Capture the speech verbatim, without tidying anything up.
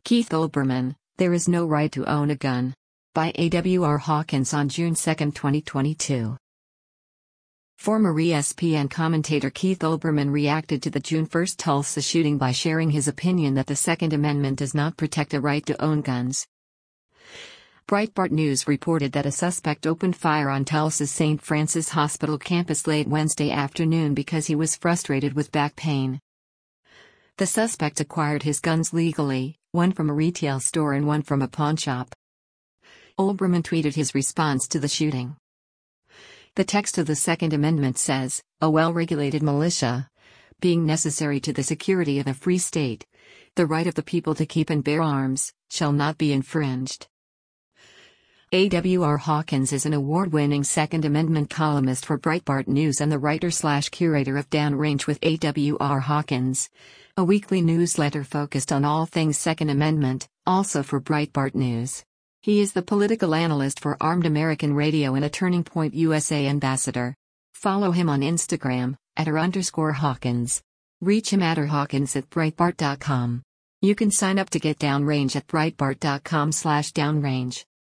Keith Olbermann, There is No Right to Own a Gun. By A W R Hawkins on June second, twenty twenty-two. Former E S P N commentator Keith Olbermann reacted to the June first Tulsa shooting by sharing his opinion that the Second Amendment does not protect a right to own guns. Breitbart News reported that a suspect opened fire on Tulsa's Saint Francis Hospital campus late Wednesday afternoon because he was frustrated with back pain. The suspect acquired his guns legally, one from a retail store and one from a pawnshop. Olbermann tweeted his response to the shooting. The text of the Second Amendment says, "A well-regulated militia, being necessary to the security of a free state, the right of the people to keep and bear arms, shall not be infringed." A W R Hawkins is an award-winning Second Amendment columnist for Breitbart News and the writer-slash-curator of Downrange with A W R Hawkins, a weekly newsletter focused on all things Second Amendment, also for Breitbart News. He is the political analyst for Armed American Radio and a Turning Point U S A ambassador. Follow him on Instagram, at r underscore Hawkins. Reach him at r hawkins at breitbart dot com. You can sign up to get Downrange at breitbart dot com slash downrange.